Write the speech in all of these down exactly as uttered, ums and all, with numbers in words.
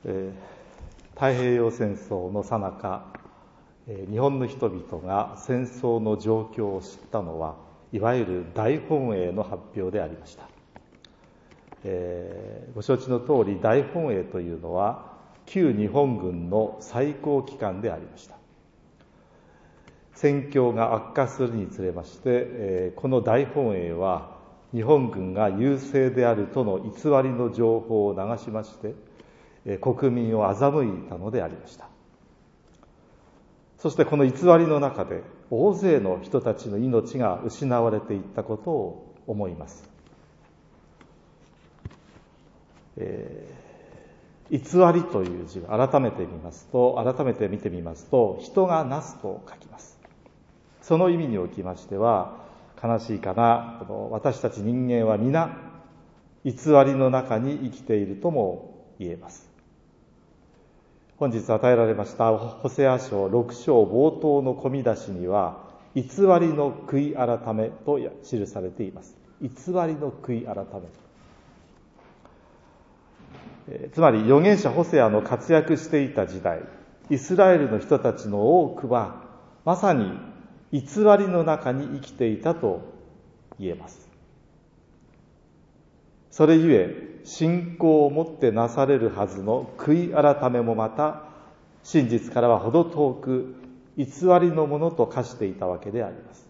えー、太平洋戦争の最中、えー、日本の人々が戦争の状況を知ったのはいわゆる大本営の発表でありました。えー、ご承知の通り大本営というのは旧日本軍の最高機関でありました。戦況が悪化するにつれまして、えー、この大本営は日本軍が優勢であるとの偽りの情報を流しまして、えー、国民を欺いたのでありました。そしてこの偽りの中で大勢の人たちの命が失われていったことを思います。えー、偽りという字を改めてみますと、改めて見てみますと、人がなすと書きます。その意味におきましては、悲しいかな、この私たち人間は皆偽りの中に生きているとも言えます。本日与えられましたホセア書ろく章冒頭の込み出しには、偽りの悔い改めと記されています。偽りの悔い改め。えー、つまり預言者ホセアの活躍していた時代、イスラエルの人たちの多くはまさに偽りの中に生きていたと言えます。それゆえ信仰を持ってなされるはずの悔い改めもまた真実からはほど遠く偽りのものと化していたわけであります。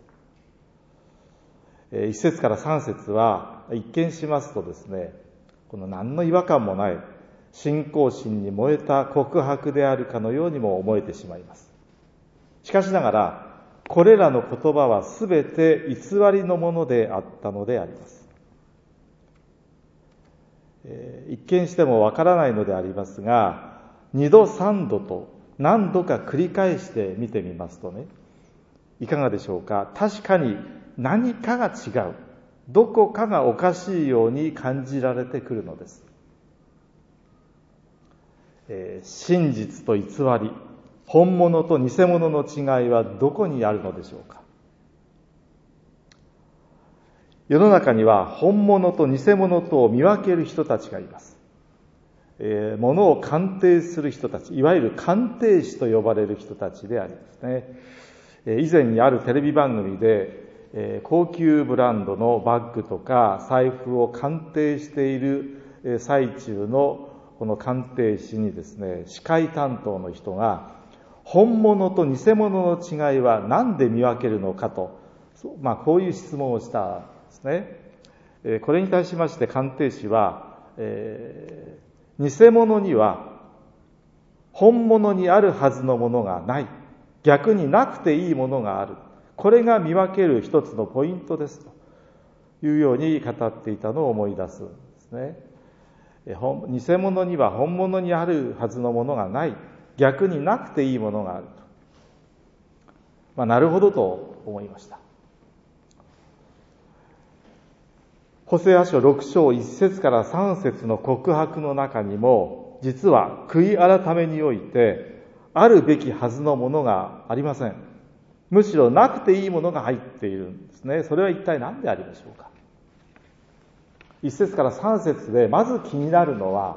一節から三節は一見しますとですね、この何の違和感もない信仰心に燃えた告白であるかのようにも思えてしまいます。しかしながらこれらの言葉はすべて偽りのものであったのであります。えー、一見してもわからないのでありますが、二度三度と何度か繰り返して見てみますとね、いかがでしょうか。確かに何かが違う、どこかがおかしいように感じられてくるのです。えー、真実と偽り、本物と偽物の違いはどこにあるのでしょうか。世の中には本物と偽物とを見分ける人たちがいます。えー、物を鑑定する人たち、いわゆる鑑定士と呼ばれる人たちでありますね。えー、以前にあるテレビ番組で、えー、高級ブランドのバッグとか財布を鑑定している最中のこの鑑定士にですね、司会担当の人が本物と偽物の違いは何で見分けるのかと、まあ、こういう質問をしたんですね。えー、これに対しまして鑑定士は、えー、偽物には本物にあるはずのものがない、逆になくていいものがある、これが見分ける一つのポイントですというように語っていたのを思い出すんですね。えー、偽物には本物にあるはずのものがない、逆になくていいものがあると。まあ、なるほどと思いました。ホセア書ろく章いち節からさん節の告白の中にも、実は悔い改めにおいてあるべきはずのものがありません。むしろなくていいものが入っているんですね。それは一体何でありましょうか。いち節からさん節でまず気になるのは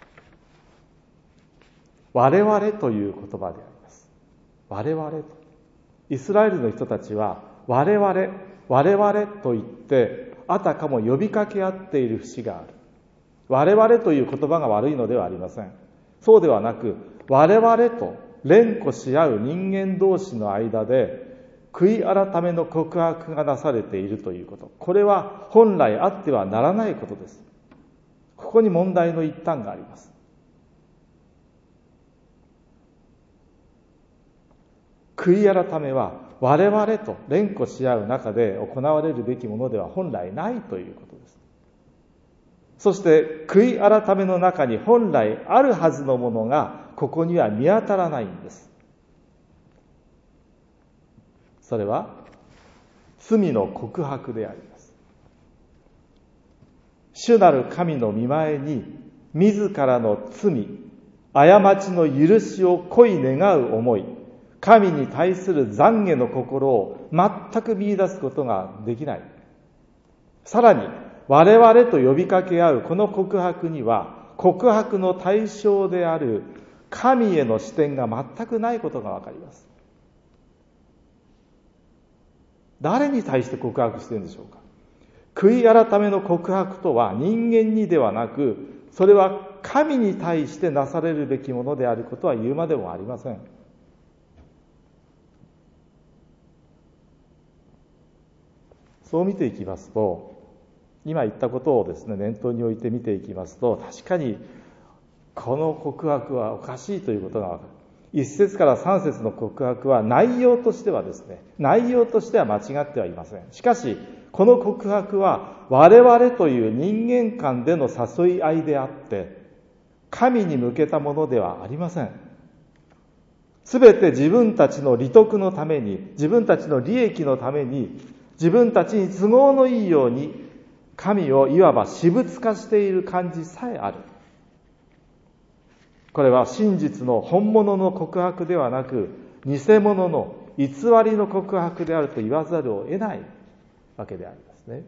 我々という言葉であります。我々と。イスラエルの人たちは我々、我々と言ってあたかも呼びかけ合っている節がある。我々という言葉が悪いのではありません。そうではなく、我々と連呼し合う人間同士の間で悔い改めの告白がなされているということ。これは本来あってはならないことです。ここに問題の一端があります。悔い改めは我々と連呼し合う中で行われるべきものでは本来ないということです。そして悔い改めの中に本来あるはずのものがここには見当たらないんです。それは罪の告白であります。主なる神の御前に自らの罪、過ちの許しを恋願う思い、神に対する懺悔の心を全く見出すことができない。さらに我々と呼びかけ合うこの告白には告白の対象である神への視点が全くないことがわかります。誰に対して告白しているんでしょうか。悔い改めの告白とは人間にではなく、それは神に対してなされるべきものであることは言うまでもありません。そう見ていきますと、今言ったことをですね、念頭に置いて見ていきますと、確かにこの告白はおかしいということがわかる。一節から三節の告白は内容としてはですね、内容としては間違ってはいません。しかし、この告白は我々という人間間での誘い合いであって、神に向けたものではありません。すべて自分たちの利得のために、自分たちの利益のために、自分たちに都合のいいように、神をいわば私物化している感じさえある。これは真実の本物の告白ではなく、偽物の偽りの告白であると言わざるを得ないわけでありますね。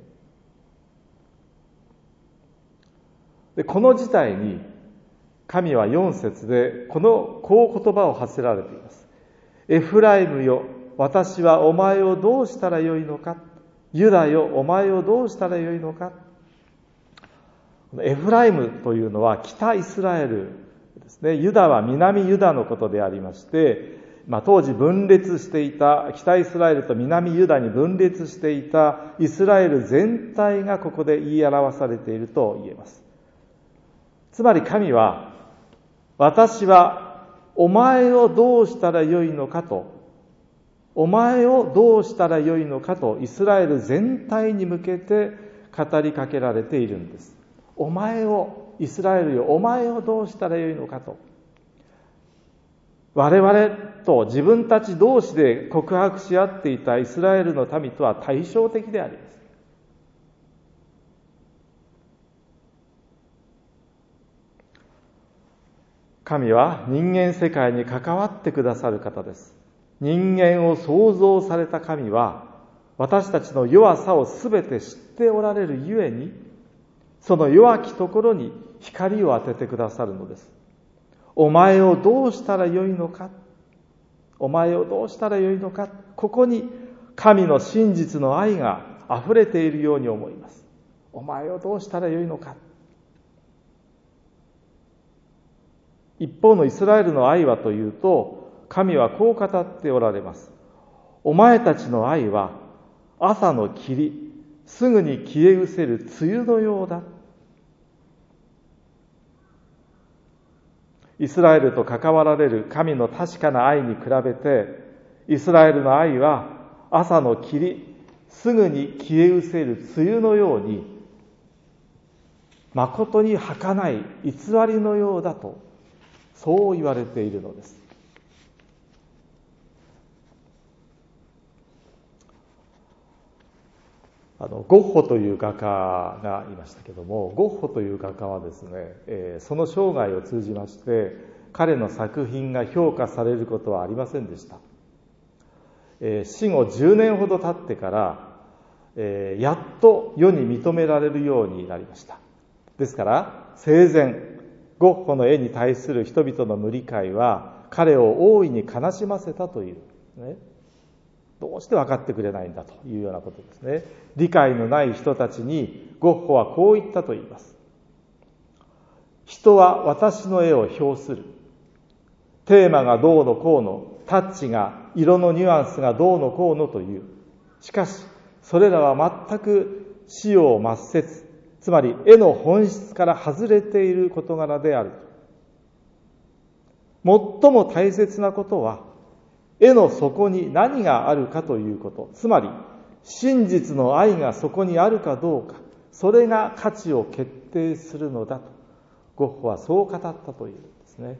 で、この事態に神はよん節でこのこう言葉を発せられています。エフライムよ、私はお前をどうしたらよいのか。ユダよ、お前をどうしたらよいのか。エフライムというのは北イスラエルですね。ユダは南ユダのことでありまして、まあ、当時分裂していた、北イスラエルと南ユダに分裂していたイスラエル全体がここで言い表されていると言えます。つまり神は、私はお前をどうしたらよいのかと、お前をどうしたらよいのかとイスラエル全体に向けて語りかけられているんです。お前を、イスラエルよ、お前をどうしたらよいのかと。我々と自分たち同士で告白し合っていたイスラエルの民とは対照的であります。神は人間世界に関わってくださる方です。人間を創造された神は、私たちの弱さをすべて知っておられるゆえに、その弱きところに光を当ててくださるのです。お前をどうしたらよいのか、お前をどうしたらよいのか、ここに神の真実の愛が溢れているように思います。お前をどうしたらよいのか。一方のイスラエルの愛はというと、神はこう語っておられます。お前たちの愛は朝の霧、すぐに消え失せる梅雨のようだ。イスラエルと関わられる神の確かな愛に比べて、イスラエルの愛は朝の霧、すぐに消え失せる梅雨のように、誠に儚い偽りのようだと、そう言われているのです。あのゴッホという画家がいましたけども、ゴッホという画家はですね、えー、その生涯を通じまして彼の作品が評価されることはありませんでした。えー、死後じゅうねんほど経ってから、えー、やっと世に認められるようになりました。ですから生前ゴッホの絵に対する人々の無理解は彼を大いに悲しませたというね。どうして分かってくれないんだというようなことですね。理解のない人たちにゴッホはこう言ったと言います。人は私の絵を評する。テーマがどうのこうの、タッチが、色のニュアンスがどうのこうのという。しかし、それらは全く使用抹殺、つまり絵の本質から外れている事柄である。最も大切なことは、絵の底に何があるかということ、つまり真実の愛がそこにあるかどうか、それが価値を決定するのだとゴッホはそう語ったというんですね。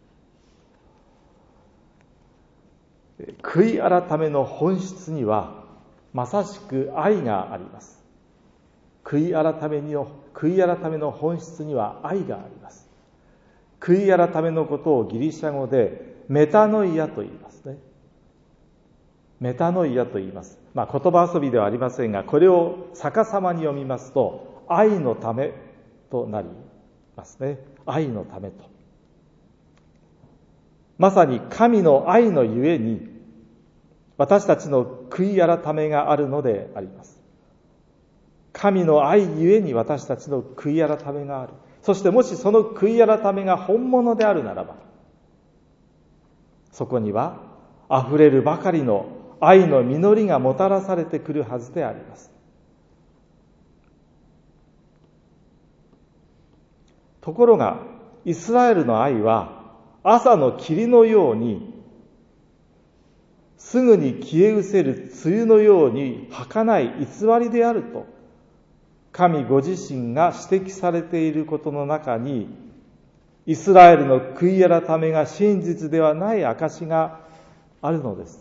悔い改めの本質にはまさしく愛があります。悔い改めの悔い改めの本質には愛があります。悔い改めのことをギリシャ語でメタノイアと言いますね。メタノイアと言います。まあ言葉遊びではありませんが、これを逆さまに読みますと、愛のためとなりますね。愛のためと。まさに神の愛のゆえに私たちの悔い改めがあるのであります。神の愛ゆえに私たちの悔い改めがある。そしてもしその悔い改めが本物であるならば、そこには溢れるばかりの愛の実りがもたらされてくるはずであります。ところが、イスラエルの愛は朝の霧のように、すぐに消え失せる梅雨のように儚い偽りであると、神ご自身が指摘されていることの中に、イスラエルの悔い改めが真実ではない証があるのです。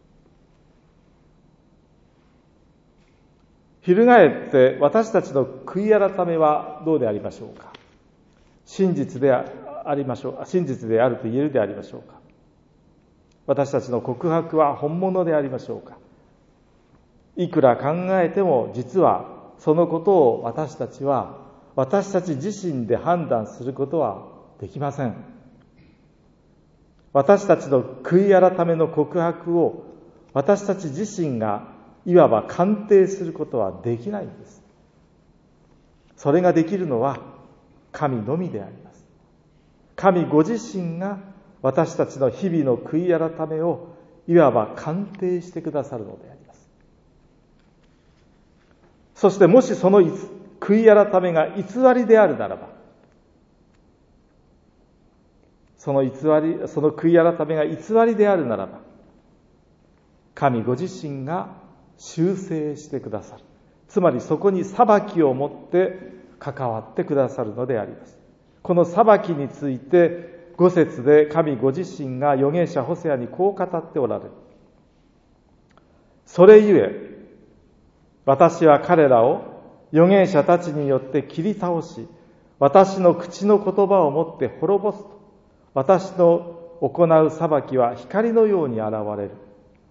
翻って私たちの悔い改めはどうでありましょうか。真実でありましょう、真実であると言えるでありましょうか。私たちの告白は本物でありましょうか。いくら考えても実はそのことを私たちは私たち自身で判断することはできません。私たちの悔い改めの告白を私たち自身がいわば鑑定することはできないんです。それができるのは神のみであります。神ご自身が私たちの日々の悔い改めをいわば鑑定してくださるのであります。そしてもしその悔い改めが偽りであるならば、その偽り、その悔い改めが偽りであるならば、神ご自身が修正してくださる。つまりそこに裁きをもって関わってくださるのであります。この裁きについて五節で神ご自身が預言者ホセアにこう語っておられる。それゆえ私は彼らを預言者たちによって切り倒し、私の口の言葉をもって滅ぼすと。私の行う裁きは光のように現れる。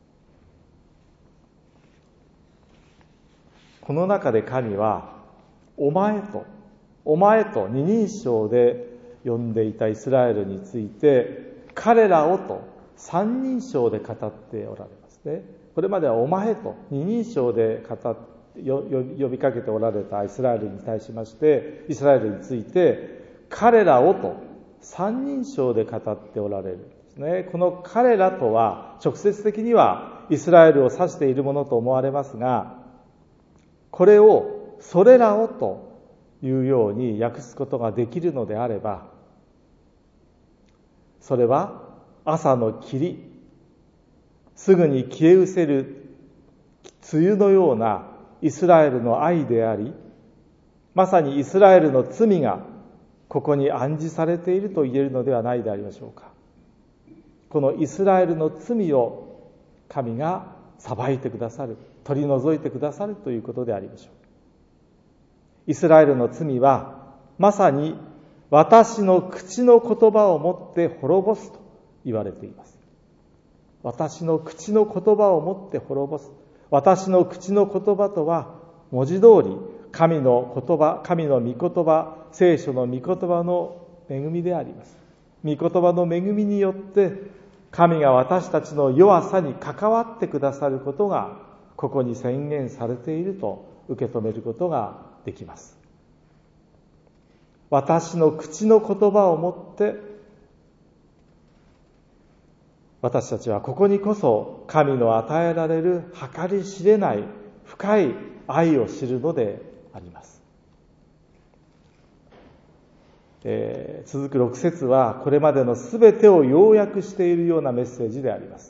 この中で神は、お前と、お前と二人称で呼んでいたイスラエルについて、彼らをと三人称で語っておられますね。これまではお前と二人称で語って呼びかけておられたイスラエルに対しまして、イスラエルについて彼らをと三人称で語っておられるんですね。この彼らとは直接的にはイスラエルを指しているものと思われますが、これをそれらをというように訳すことができるのであれば、それは朝の霧、すぐに消え失せる梅雨のようなイスラエルの愛であり、まさにイスラエルの罪がここに暗示されていると言えるのではないでありましょうか。このイスラエルの罪を神が裁いてくださる、取り除いてくださるということでありましょう。イスラエルの罪はまさに私の口の言葉をもって滅ぼすと言われています。私の口の言葉をもって滅ぼす。私の口の言葉とは文字通り神の言葉、神の御言葉、聖書の御言葉の恵みであります。御言葉の恵みによって神が私たちの弱さに関わってくださることがここに宣言されていると受け止めることができます。私の口の言葉をもって私たちはここにこそ神の与えられる計り知れない深い愛を知るのであります。えー、続くろく節はこれまでのすべてを要約しているようなメッセージであります。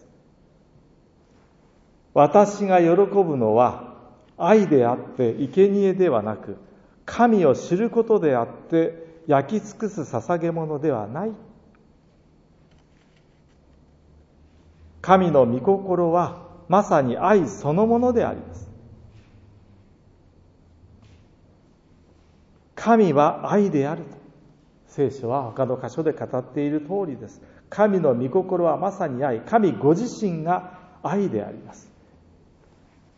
私が喜ぶのは愛であって生贄ではなく、神を知ることであって焼き尽くす捧げ物ではない。神の御心はまさに愛そのものであります。神は愛であると聖書は他の箇所で語っている通りです。神の御心はまさに愛、神ご自身が愛であります。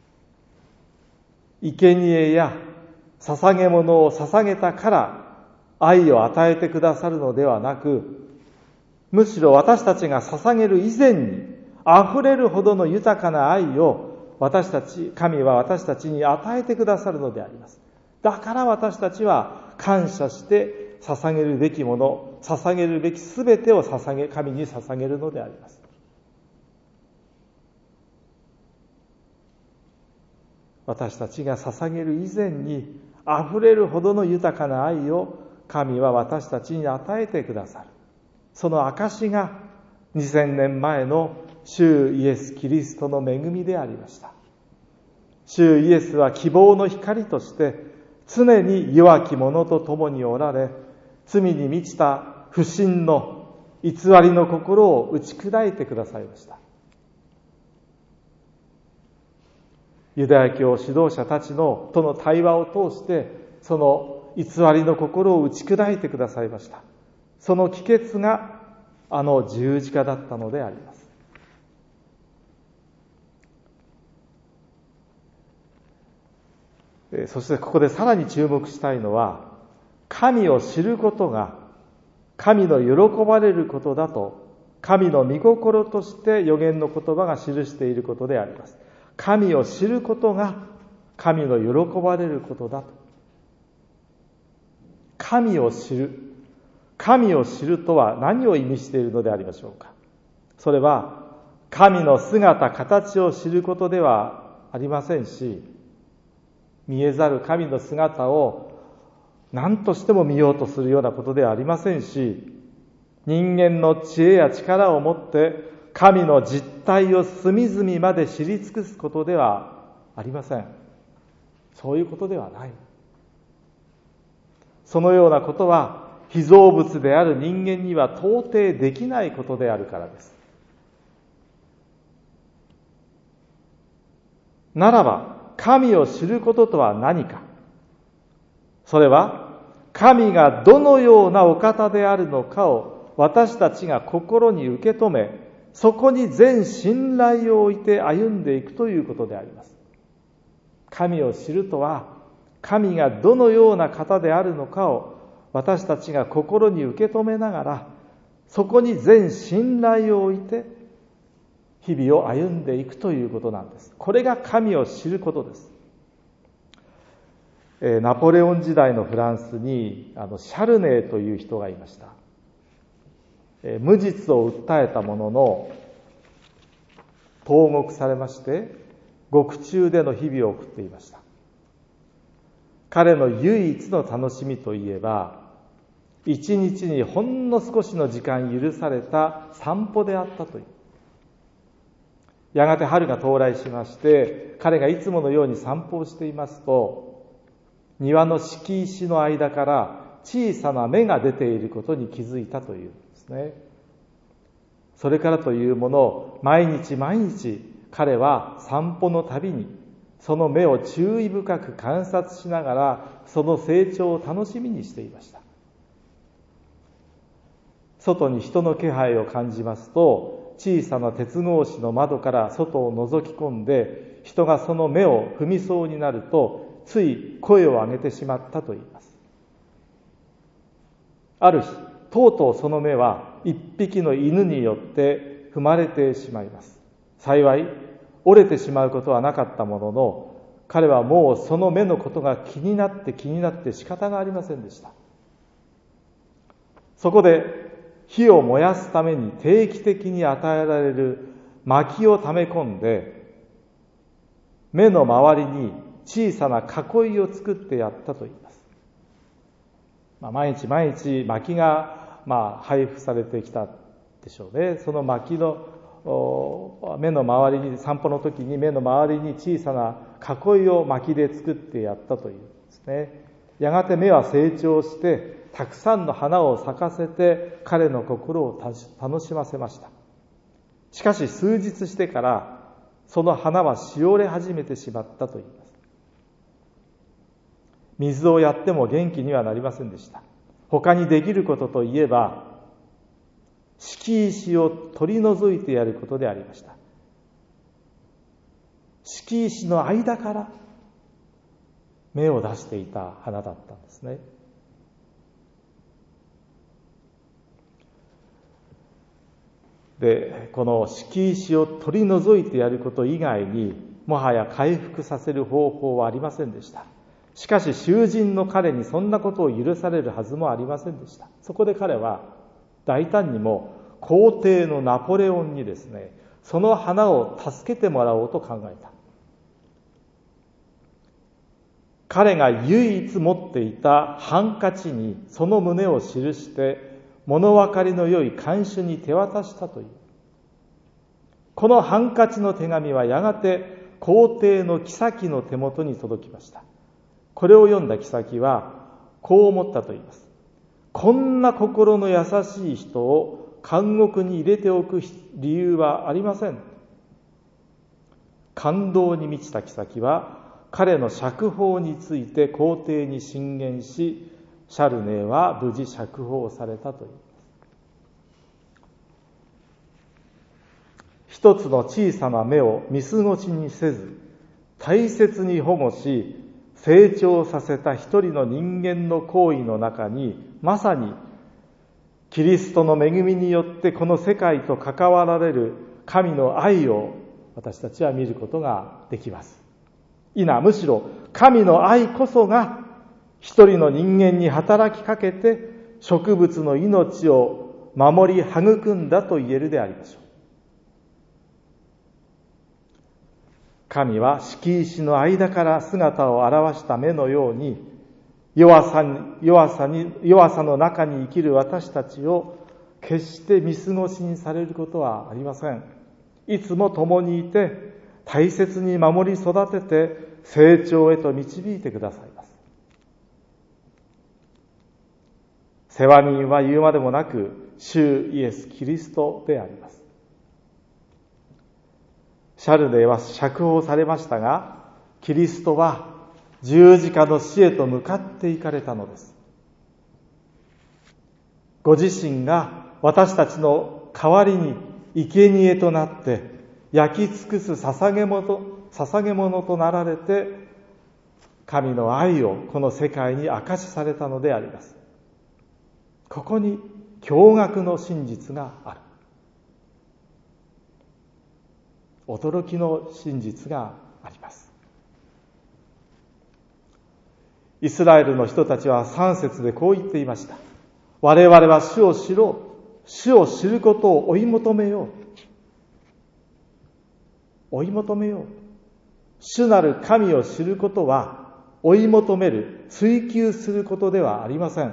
生贄や捧げ物を捧げたから愛を与えてくださるのではなく、むしろ私たちが捧げる以前に溢れるほどの豊かな愛を私たち、神は私たちに与えてくださるのであります。だから私たちは感謝して捧げるべきもの、捧げるべきすべてを捧げ、神に捧げるのであります。私たちが捧げる以前に溢れるほどの豊かな愛を神は私たちに与えてくださる。その証がにせんねんまえの主イエス・キリストの恵みでありました。主イエスは希望の光として常に弱き者と共におられ、罪に満ちた不信の偽りの心を打ち砕いてくださいました。ユダヤ教指導者たちのとの対話を通してその偽りの心を打ち砕いてくださいました。その帰結があの十字架だったのであります。そしてここでさらに注目したいのは、神を知ることが神の喜ばれることだと神の御心として預言の言葉が記していることであります。神を知ることが神の喜ばれることだと。神を知る。神を知るとは何を意味しているのでありましょうか。それは神の姿、形を知ることではありませんし、見えざる神の姿を何としても見ようとするようなことではありませんし、人間の知恵や力をもって神の実態を隅々まで知り尽くすことではありません。そういうことではない。そのようなことは被造物である人間には到底できないことであるからです。ならば神を知ることとは何か。それは神がどのようなお方であるのかを私たちが心に受け止め、そこに全信頼を置いて歩んでいくということであります。神を知るとは、神がどのような方であるのかを私たちが心に受け止めながら、そこに全信頼を置いて日々を歩んでいくということなんです。これが神を知ることです。ナポレオン時代のフランスにあのシャルネーという人がいました。無実を訴えたものの投獄されまして獄中での日々を送っていました。彼の唯一の楽しみといえば、一日にほんの少しの時間許された散歩であったという。やがて春が到来しまして、彼がいつものように散歩をしていますと、庭の敷石の間から小さな芽が出ていることに気づいたというんですね。それからというもの、毎日毎日彼は散歩のたびにその芽を注意深く観察しながらその成長を楽しみにしていました。外に人の気配を感じますと、小さな鉄格子の窓から外を覗き込んで、人がその芽を踏みそうになるとつい声を上げてしまったといいます。ある日、とうとうその芽は一匹の犬によって踏まれてしまいます。幸い折れてしまうことはなかったものの、彼はもうその芽のことが気になって気になって仕方がありませんでした。そこで火を燃やすために定期的に与えられる薪を溜め込んで、芽の周りに小さな囲いを作ってやったといいます。まあ、毎日毎日薪がまあ配布されてきたでしょうね。その薪の目の周りに、散歩の時に目の周りに小さな囲いを薪で作ってやったというんですね。やがて芽は成長してたくさんの花を咲かせて彼の心を楽しませました。しかし数日してからその花はしおれ始めてしまったといいます。水をやっても元気にはなりませんでした。他にできることといえば敷石を取り除いてやることでありました。敷石の間から芽を出していた花だったんですね。 で、この敷石を取り除いてやること以外に、もはや回復させる方法はありませんでした。しかし囚人の彼にそんなことを許されるはずもありませんでした。そこで彼は大胆にも皇帝のナポレオンにですね、その花を助けてもらおうと考えた。彼が唯一持っていたハンカチにその旨を記して物分かりの良い看守に手渡したという。このハンカチの手紙はやがて皇帝の妃の手元に届きました。これを読んだ妃はこう思ったと言います。こんな心の優しい人を監獄に入れておく理由はありません。感動に満ちた妃は彼の釈放について皇帝に進言し、シャルネーは無事釈放されたといいます。一つの小さな芽を見過ごしにせず、大切に保護し、成長させた一人の人間の行為の中に、まさにキリストの恵みによってこの世界と関わられる神の愛を私たちは見ることができます。いな、むしろ神の愛こそが一人の人間に働きかけて植物の命を守り育んだと言えるでありましょう。神は敷石の間から姿を現した目のように、弱さに、弱さに、弱さの中に生きる私たちを決して見過ごしにされることはありません。いつも共にいて、大切に守り育てて成長へと導いてくださいます。世話人は言うまでもなく、主イエス・キリストであります。シャルネーは釈放されましたが、キリストは十字架の死へと向かっていかれたのです。ご自身が私たちの代わりに生贄となって焼き尽くす捧げ物、捧げ物となられて、神の愛をこの世界に明かしされたのであります。ここに驚愕の真実がある。驚きの真実があります。イスラエルの人たちはさん節でこう言っていました。我々は主を知ろう。主を知ることを追い求めよう。追い求めよう。主なる神を知ることは追い求める、追求することではありません。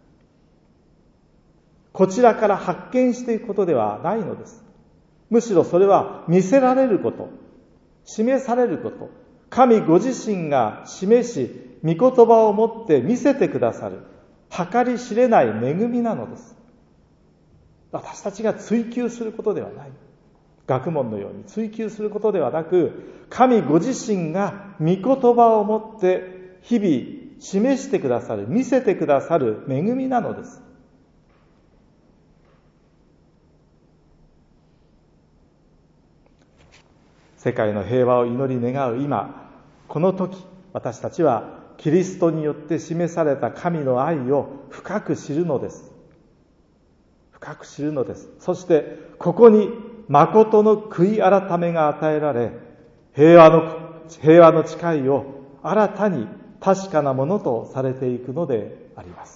こちらから発見していくことではないのです。むしろそれは見せられること、示されること、神ご自身が示し、御言葉をもって見せてくださる、計り知れない恵みなのです。私たちが追求することではない。学問のように追求することではなく、神ご自身が御言葉をもって日々示してくださる、見せてくださる恵みなのです。世界の平和を祈り願う今、この時、私たちはキリストによって示された神の愛を深く知るのです。深く知るのです。そしてここに誠の悔い改めが与えられ、平和の平和の誓いを新たに確かなものとされていくのであります。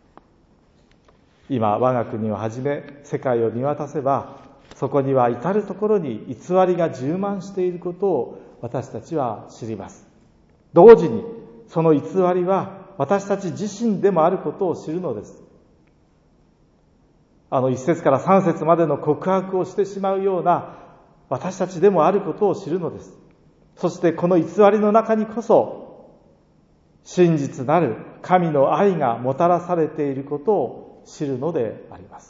今我が国をはじめ世界を見渡せば、そこには至るところに偽りが充満していることを私たちは知ります。同時にその偽りは私たち自身でもあることを知るのです。あの一節から三節までの告白をしてしまうような私たちでもあることを知るのです。そしてこの偽りの中にこそ真実なる神の愛がもたらされていることを知るのであります。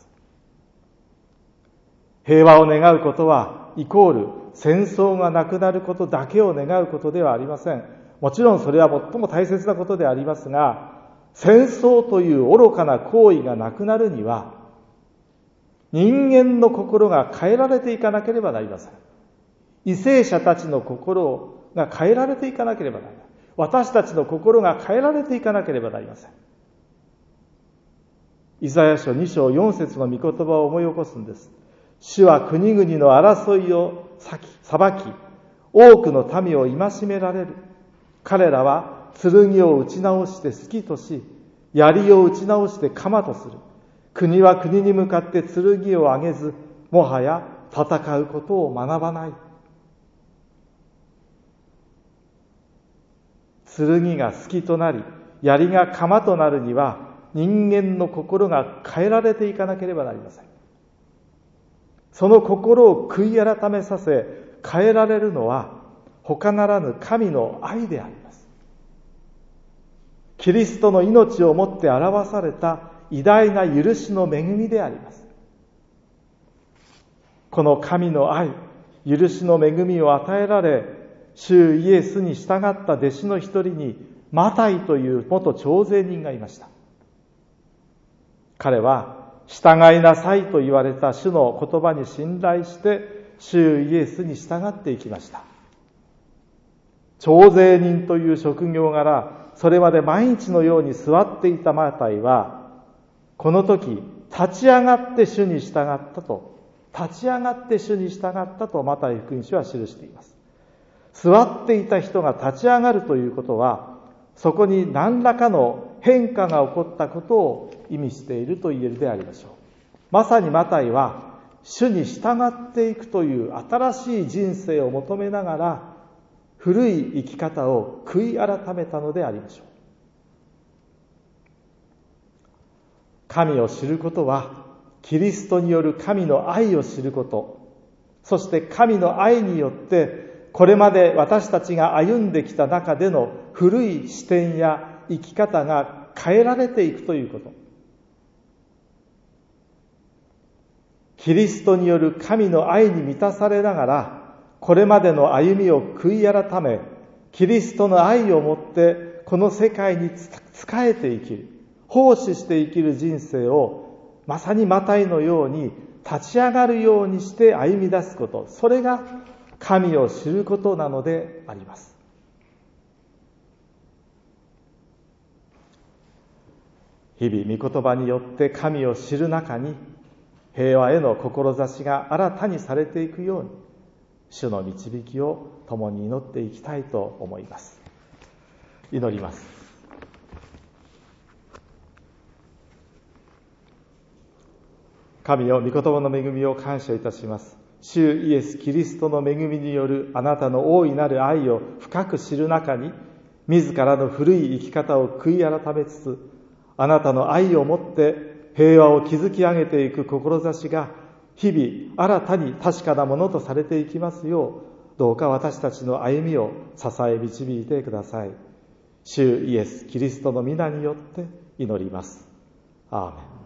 平和を願うことはイコール戦争がなくなることだけを願うことではありません。もちろんそれは最も大切なことでありますが、戦争という愚かな行為がなくなるには、人間の心が変えられていかなければなりません。為政者たちの心が変えられていかなければなりません。私たちの心が変えられていかなければなりません。イザヤ書に章よん節の御言葉を思い起こすんです。 主は国々の争いを裁き、多くの民を戒められる。彼らは剣を打ち直して好きとし、槍を打ち直して鎌とする。国は国に向かって剣を上げず、もはや戦うことを学ばない。剣が好きとなり、槍が鎌となるには、人間の心が変えられていかなければなりません。その心を悔い改めさせ、変えられるのは、他ならぬ神の愛であります。キリストの命をもって表された偉大な許しの恵みであります。この神の愛、許しの恵みを与えられ、主イエスに従った弟子の一人にマタイという元徴税人がいました。彼は従いなさいと言われた主の言葉に信頼して主イエスに従っていきました。徴税人という職業柄、それまで毎日のように座っていたマタイは、この時立ち上がって主に従ったと、立ち上がって主に従ったとマタイ福音書は記しています。座っていた人が立ち上がるということは、そこに何らかの変化が起こったことを意味していると言えるでありましょう。まさにマタイは主に従っていくという新しい人生を求めながら、古い生き方を悔い改めたのでありましょう。神を知ることは、キリストによる神の愛を知ること、そして神の愛によってこれまで私たちが歩んできた中での古い視点や生き方が変えられていくということ。キリストによる神の愛に満たされながら、これまでの歩みを悔い改め、キリストの愛をもってこの世界に仕えて生きる、奉仕して生きる人生を、まさにマタイのように立ち上がるようにして歩み出すこと、それが神を知ることなのであります。日々御言葉によって神を知る中に、平和への志が新たにされていくように、主の導きを共に祈っていきたいと思います。祈ります。神よ、御言葉の恵みを感謝いたします。主イエス・キリストの恵みによるあなたの大いなる愛を深く知る中に、自らの古い生き方を悔い改めつつ、あなたの愛をもって平和を築き上げていく志が日々新たに確かなものとされていきますよう、どうか私たちの歩みを支え導いてください。主イエス・キリストの皆によって祈ります。アーメン。